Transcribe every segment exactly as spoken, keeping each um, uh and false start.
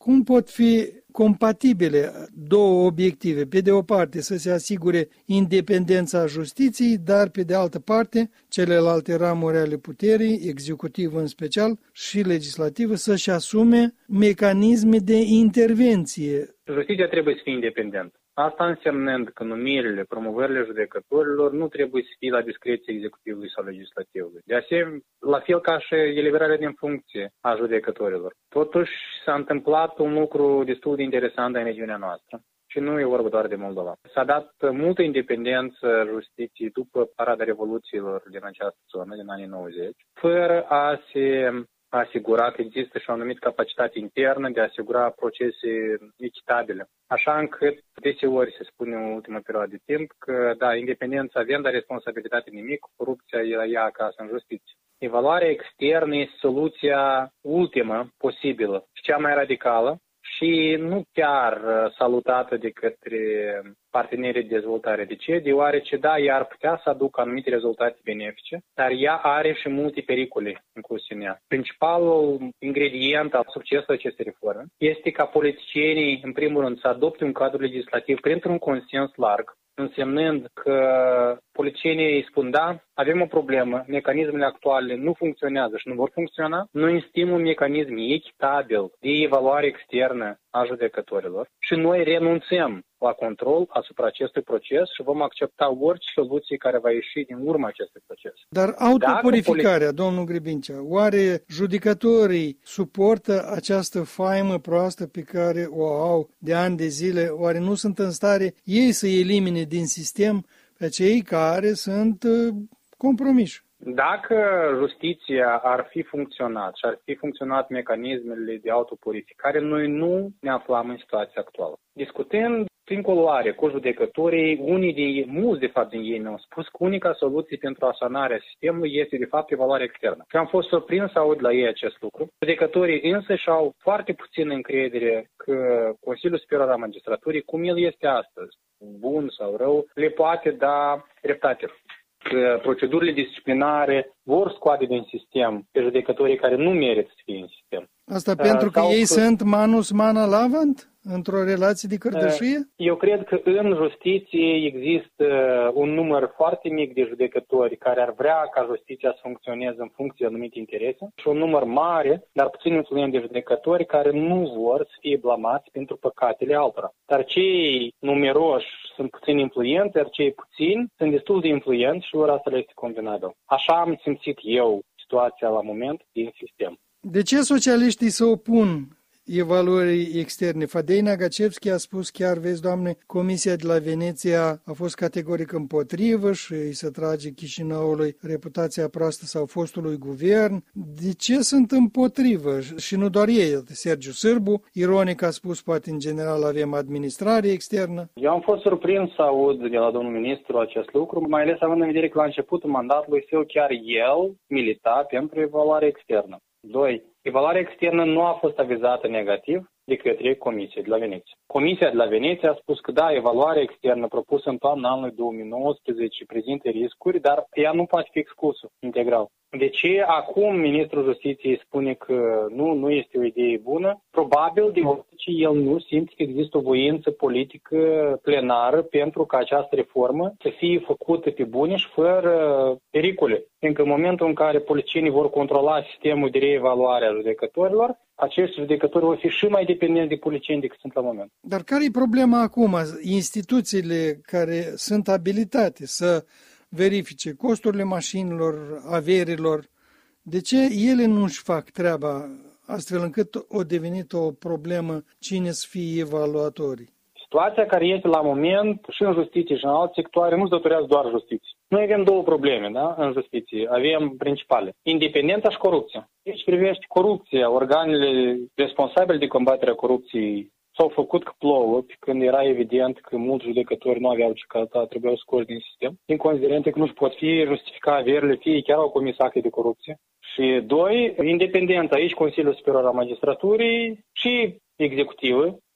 cum pot fi compatibile două obiective? Pe de o parte să se asigure independența justiției, dar pe de altă parte celelalte ramuri ale puterii, executivă în special și legislativă, să-și asume mecanisme de intervenție. Justiția trebuie să fie independentă. Asta însemnând că numirile, promovările judecătorilor nu trebuie să fie la discreție executivului sau legislativului. De asemenea, la fel ca și eliberarea din funcție a judecătorilor. Totuși s-a întâmplat un lucru destul de interesant în regiunea noastră. Și nu e vorba doar de Moldova. S-a dat multă independență justiției după parada revoluțiilor din această zonă, din anii nouăzeci, fără a se asigura că există și o anumită capacitate internă de a asigura procese echitabile. Așa încât deseori se spune în ultima perioadă de timp că, da, independența avem, dar responsabilitate nimic, corupția e la ea acasă în justiție. Evaluarea externă este soluția ultimă posibilă și cea mai radicală și nu chiar salutată de către partenerii de dezvoltare. De ce? Deoarece, da, ea ar putea să aducă anumite rezultate benefice, dar ea are și multe pericole incluse în ea. Principalul ingredient al succesului acestei reforme este ca politicienii, în primul rând, să adopte un cadru legislativ printr-un consens larg, însemnând că politicienii îi spun, da, avem o problemă, mecanismele actuale nu funcționează și nu vor funcționa, noi instim un mecanism echitabil de evaluare externă a judecătorilor și noi renunțăm la control asupra acestui proces și vom accepta orice soluție care va ieși din urma acestui proces. Dar autopurificarea, domnul Grebincea, oare judecătorii suportă această faimă proastă pe care o au de ani de zile? Oare nu sunt în stare ei să elimine din sistem pe cei care sunt compromiși? Dacă justiția ar fi funcționat și ar fi funcționat mecanismele de autopurificare, noi nu ne aflam în situația actuală. Discutând prin culoare cu judecătorii, unii de mulți de fapt din ei mi-au spus că unica soluție pentru asanarea sistemului este de fapt evaluarea externă. Și am fost surprins să aud la ei acest lucru. Judecătorii însă și-au foarte puțin încredere că Consiliul Superior al Magistraturii, cum el este astăzi, bun sau rău, le poate da dreptate. Că procedurile disciplinare vor scoate din sistem pe judecătorii care nu merită să fie în sistem. Asta pentru că ei că... sunt manus mana lavant? Într-o relație de cărdășie? Eu cred că în justiție există un număr foarte mic de judecători care ar vrea ca justiția să funcționeze în funcție de anumite interese și un număr mare, dar puțin influent de judecători care nu vor să fie blamați pentru păcatele altora. Dar cei numeroși sunt puțin influenți, iar cei puțini sunt destul de influenți și lor asta le este convenabil. Așa am simțit eu situația la moment din sistem. De ce socialiștii se opun evaluării externe? Fadei Nagacevski a spus chiar, vezi, Doamne, Comisia de la Veneția a fost categoric împotrivă și îi se trage Chișinăului reputația proastă sau fostului guvern. De ce sunt împotrivă? Și nu doar ei, Sergiu Sârbu, ironic a spus, poate în general avem administrare externă. Eu am fost surprins să aud de la domnul ministru acest lucru, mai ales având în vedere că la începutul mandatului său chiar el milita pentru evaluare externă. Doi, evaluarea externă nu a fost avizată negativ de către Comisia de la Veneția. Comisia de la Veneția a spus că da, evaluarea externă propusă în toamna anului două mii nouăsprezece prezintă riscuri, dar ea nu poate fi exclusă integral. De ce acum ministrul Justiției spune că nu, nu este o idee bună? Probabil deoarece el nu simte că există o voință politică plenară pentru ca această reformă să fie făcută pe bune și fără pericole. Fiindcă în momentul în care politicienii vor controla sistemul de reevaluare a judecătorilor, acești judecători vor fi și mai dependenți de politicieni decât sunt la moment. Dar care e problema acum? Instituțiile care sunt abilitate să verifice costurile mașinilor, averilor, de ce ele nu-și fac treaba astfel încât o devenit o problemă cine să fie evaluatorii? Situația care este la moment și în justiție și în alte sectoare nu se datorează doar justiție. Noi avem două probleme, da, în justiție. Avem principale. Independența și corupția. Deci privește corupția, organele responsabile de combaterea corupției s-au făcut că plouă, când era evident că mulți judecători nu aveau ce căuta, trebuiau scoși din sistem, din considerente că nu-și pot fi justifica averile, fie chiar au comis acte de corupție. Și doi, independența, aici Consiliul Superior al Magistraturii și executivă,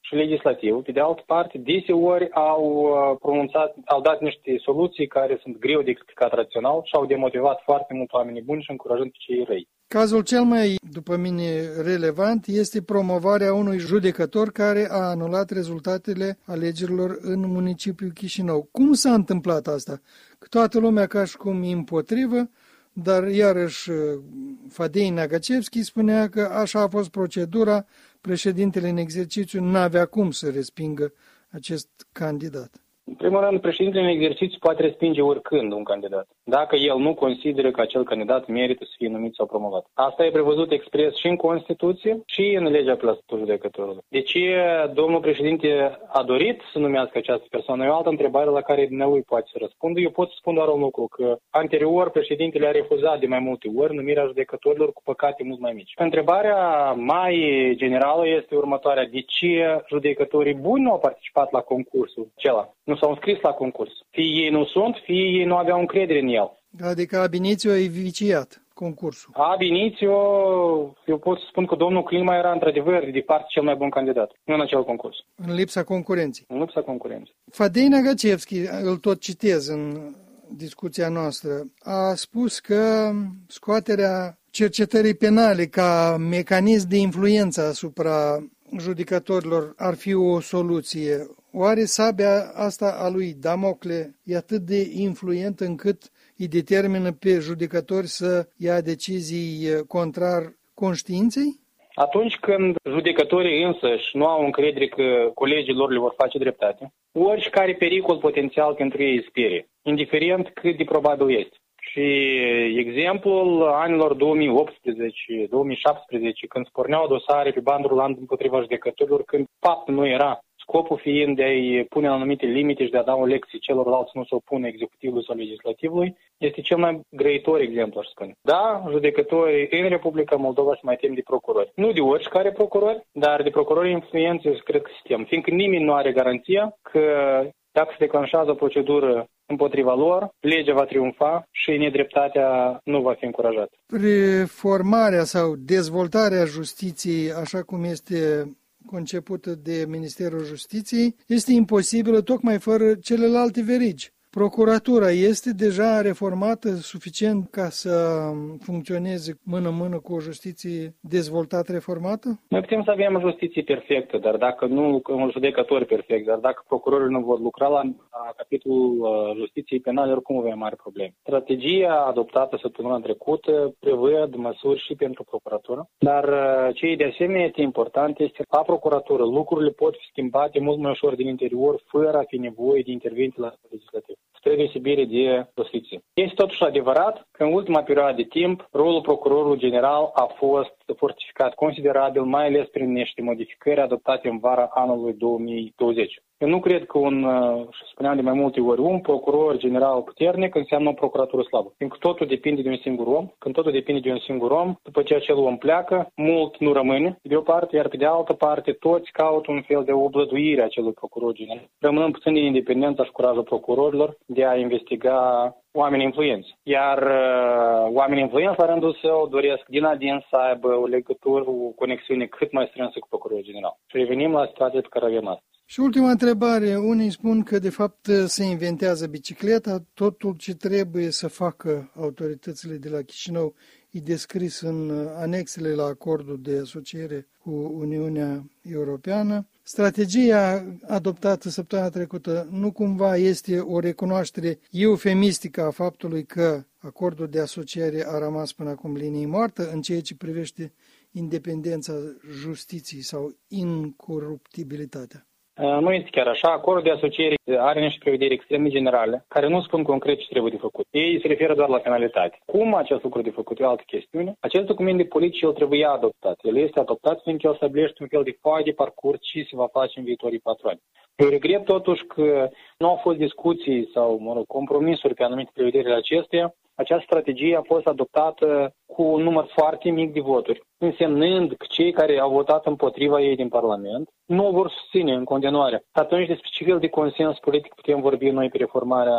și legislativ, pe de altă parte, deseori au pronunțat, au dat niște soluții care sunt greu de explicat rațional și au demotivat foarte mult oamenii buni și încurajând pe cei răi. Cazul cel mai, după mine, relevant este promovarea unui judecător care a anulat rezultatele alegerilor în municipiul Chișinău. Cum s-a întâmplat asta? Că toată lumea ca și cum e împotrivă, dar iarăși Fadei Nagacevski spunea că așa a fost procedura, președintele în exercițiu n-avea cum să respingă acest candidat. În primul rând, președintele în exercițiu poate respinge oricând un candidat, dacă el nu consideră că acel candidat merită să fie numit sau promovat. Asta e prevăzut expres și în Constituție și în legea pe statutul judecătorului. De ce domnul președinte a dorit să numească această persoană? E o altă întrebare la care dumnealui poate să răspundă. Eu pot să spun doar un lucru, că anterior președintele a refuzat de mai multe ori numirea judecătorilor cu păcate mult mai mici. Întrebarea mai generală este următoarea. De ce judecătorii buni nu au participat la concursul acela? Nu s-au înscris la concurs. Fie ei nu sunt, fie ei nu aveau încredere în el. Adică ab initio e viciat concursul. Ab initio, eu pot să spun că domnul Clima era într-adevăr de departe cel mai bun candidat în acel concurs. În lipsa concurenței. În lipsa concurenței. Fadei Nagacevski, îl tot citez în discuția noastră, a spus că scoaterea cercetării penale ca mecanism de influență asupra judecătorilor ar fi o soluție. Oare sabia asta a lui Damocle e atât de influentă încât îi determină pe judecători să ia decizii contrar conștiinței? Atunci când judecătorii însăși nu au încredere că colegii lor le vor face dreptate, oricare pericol potențial pentru ei îi sperie, indiferent cât de probabil este. Și exemplul anilor două mii optsprezece două mii șaptesprezece, când sporneau dosare pe bandă rulantă împotriva judecătorilor, când fapt nu era, scopul fiind de a-i pune anumite limite și de a da o lecție celorlalți nu se opună executivului sau legislativului, este cel mai grăitor exemplu, aș spune. Da, judecătorii în Republica Moldova se mai tem de procurori. Nu de oricare procurori, dar de procurori influențe, cred că se tem, fiindcă nimeni nu are garanția că dacă se declanșează o procedură împotriva lor, legea va triumfa și nedreptatea nu va fi încurajată. Reformarea sau dezvoltarea justiției, așa cum este concepută de Ministerul Justiției, este imposibilă tocmai fără celelalte verigi. Procuratura este deja reformată suficient ca să funcționeze mână-mână cu o justiție dezvoltată, reformată? Noi putem să avem o justiție perfectă, dar dacă nu, un judecător perfect, dar dacă procurorii nu vor lucra la, la capitolul justiției penale, oricum avem mari probleme. Strategia adoptată săptămâna trecută prevăd măsuri și pentru procuratură, dar ce e de asemenea este important este că la procuratură lucrurile pot fi schimbate mult mai ușor din interior, fără a fi nevoie de intervenții la legislativ, spre deosebire de justiție. Este totuși adevărat că în ultima perioadă de timp, rolul procurorului general a fost fortificat considerabil, mai ales prin niște modificări adoptate în vara anului două mii douăzeci. Eu nu cred că un, și spuneam de mai multe ori, un procuror general puternic înseamnă o procuratură slabă. Fiindcă totul depinde de un singur om. Când totul depinde de un singur om, după ce acel om pleacă, mult nu rămâne, de o parte, iar pe de altă parte, toți caută un fel de oblăduire a acelui procuror general, rămânând puțin din independența și curajul procurorilor de a investiga oameni influenți. Iar uh, oamenii influenți, la rândul său, doresc din adins să aibă o legătură, o conexiune cât mai strânsă cu procurorul general. Și revenim la situația pe care avem astăzi. Și ultima întrebare. Unii spun că, de fapt, se inventează bicicleta. Totul ce trebuie să facă autoritățile de la Chișinău e descris în anexele la acordul de asociere cu Uniunea Europeană. Strategia adoptată săptămâna trecută nu cumva este o recunoaștere eufemistică a faptului că acordul de asociere a rămas până acum linie moartă în ceea ce privește independența justiției sau incoruptibilitatea? Nu este chiar așa. Acordul de asociere are niște prevederi extrem de generale, care nu spun concret ce trebuie de făcut. Ei se referă doar la finalitate. Cum acest lucru de făcut e o altă chestiune. Acest document de politică el trebuie adoptat. El este adoptat fiindcă el stabilește un fel de foaie de parcurs ce se va face în viitorii patru ani. Eu regret totuși că nu au fost discuții sau, mă rog, compromisuri pe anumite prevederi acestea. Această strategie a fost adoptată cu un număr foarte mic de voturi, însemnând că cei care au votat împotriva ei din Parlament nu o vor susține în continuare. Atunci despre ce fel de consens politic putem vorbi noi pe reformarea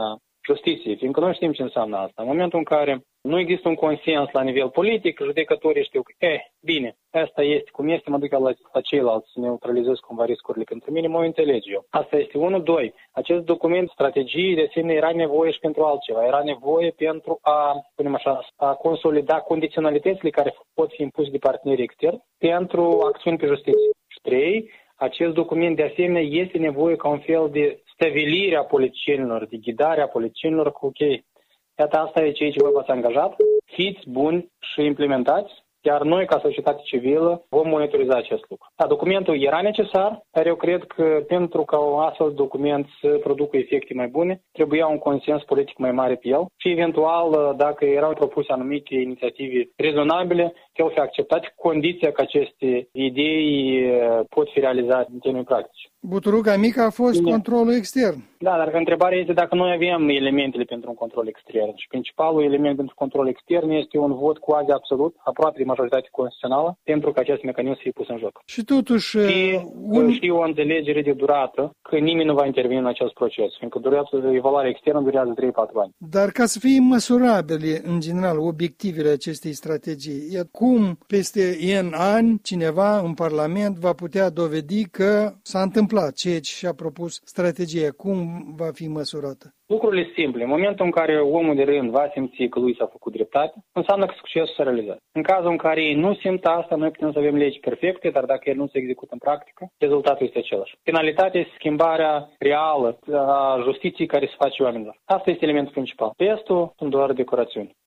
justiție, fiindcă noi știm ce înseamnă asta. În momentul în care nu există un consens la nivel politic, judecătorii știu că, eh, bine, asta este cum este, mă duc la, la ceilalți să neutralizez cumva riscurile pentru mine, mă înțelege eu. Asta este unul. Doi, acest document, strategii, de asemenea, era nevoie și pentru altceva. Era nevoie pentru a, spunem așa, a consolida condiționalitățile care pot fi impuse de partenerii externi pentru acțiuni pe justiție. Și trei, acest document, de asemenea, este nevoie ca un fel de stabilire a politicienilor, de ghidare a politicienilor cu ok. Iată, asta e ceea ce voi v-ați angajat. Fiți buni și implementați, iar noi, ca societate civilă, vom monitoriza acest lucru. Da, documentul era necesar, dar eu cred că pentru ca un astfel de document să producă efecte mai bune, trebuia un consens politic mai mare pe el și, eventual, dacă erau propuse anumite inițiative rezonabile, el fi acceptat, condiția că aceste idei pot fi realizate în termeni practici. Buturuca mică a fost Bine. controlul extern. Da, dar întrebarea este dacă noi avem elementele pentru un control extern. Și principalul element pentru control extern este un vot quasi absolut, aproape de majoritate constituțională, pentru că acest mecanism să fie pus în joc. Și totuși... Și, un... și o înțelegere de durată că nimeni nu va interveni în acest proces, fiindcă durează, evaluarea externă durează trei patru ani. Dar ca să fie măsurabile, în general, obiectivele acestei strategii, cum peste N ani cineva în Parlament va putea dovedi că s-a întâmplat ceea ce și-a propus strategia, cum va fi măsurată? Lucrurile simple. În momentul în care omul de rând va simți că lui s-a făcut dreptate, înseamnă că succesul s-a realizat. În cazul în care ei nu simt asta, noi putem să avem legi perfecte, dar dacă ele nu se execută în practică, rezultatul este același. Finalitatea este schimbarea reală a justiției care se face oamenilor. Asta este elementul principal. Restul sunt doar decorațiuni.